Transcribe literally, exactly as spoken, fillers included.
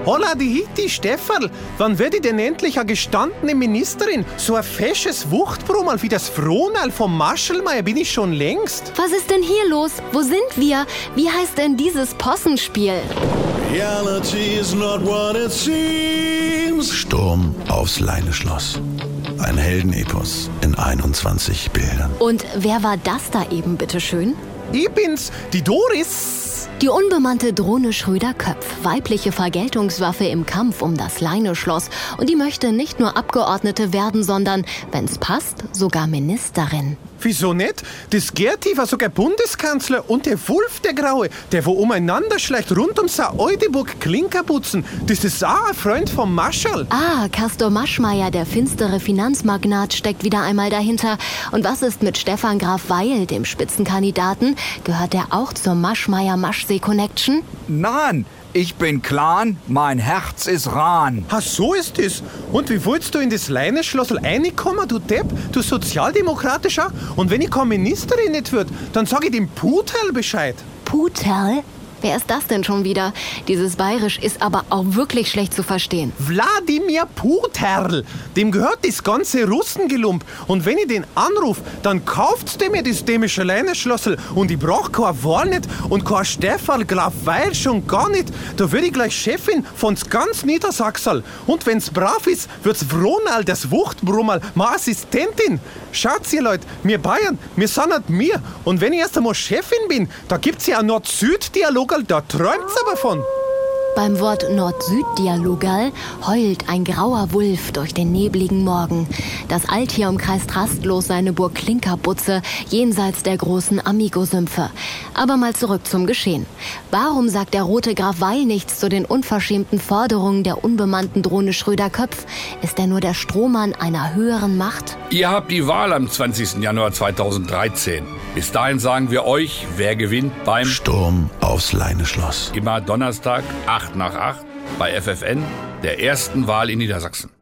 Holla die Hitti, Stefferl, wann wird ich denn endlich eine gestandene Ministerin? So ein fesches Wuchtbrummerl wie das Frohnal vom Maschelmeier bin ich schon längst. Was ist denn hier los? Wo sind wir? Wie heißt denn dieses Possenspiel? Reality is not what it seems. Sturm aufs Leineschloss. Ein Heldenepos in einundzwanzig Bildern. Und wer war das da eben, bitteschön? Ich bin's, die Doris. Die unbemannte Drohne Schröder-Köpf, weibliche Vergeltungswaffe im Kampf um das Leineschloss. Und die möchte nicht nur Abgeordnete werden, sondern, wenn's passt, sogar Ministerin. Wieso nicht? Das Gerti war sogar Bundeskanzler und der Wulf, der Graue, der wo umeinander schleicht rund um Sa Eudeburg Klinkerputzen, das ist auch ein Freund vom Marschall. Ah, Castor Maschmeyer, der finstere Finanzmagnat, steckt wieder einmal dahinter. Und was ist mit Stefan Graf Weil, dem Spitzenkandidaten? Gehört der auch zur Maschmeyer-Maschsee-Connection? Nein, ich bin Clan, mein Herz ist Rahn. Ha, so ist es. Und wie wolltest du in das Leineschlossl reinkommen, du Depp, du Sozialdemokratischer? Und wenn ich keine Ministerin nicht wird, dann sag ich dem Puterl Bescheid. Puterl? Wer ist das denn schon wieder? Dieses Bayerisch ist aber auch wirklich schlecht zu verstehen. Wladimir Puterl. Dem gehört das ganze Russengelump. Und wenn ich den anruf, dann kauft's dem mir das dämische Leineschlossl. Und ich brauch kein Wahl nicht und kein Stefan Graf Weil schon gar nicht. Da würd ich gleich Chefin von's ganz Niedersachsal. Und wenn's brav ist, wird's Frohnal, das Wuchtbrummerl, meine Assistentin. Schaut's ihr Leute, wir Bayern, wir sind halt mir. Und wenn ich erst einmal Chefin bin, da gibt's ja ein Nord-Süd-Dialog. Da träumt's aber von. Beim Wort Nord-Süd-Dialogal heult ein grauer Wulf durch den nebligen Morgen. Das Altier umkreist rastlos seine Burg Klinkerbutze jenseits der großen Amigo-Sümpfe. Aber mal zurück zum Geschehen. Warum sagt der rote Graf Weil nichts zu den unverschämten Forderungen der unbemannten Drohne Schröder-Köpf? Ist er nur der Strohmann einer höheren Macht? Ihr habt die Wahl am zwanzigsten Januar zweitausenddreizehn. Bis dahin sagen wir euch, wer gewinnt beim Sturm aufs Leineschloss. Immer Donnerstag, acht nach acht, bei F F N, der ersten Wahl in Niedersachsen.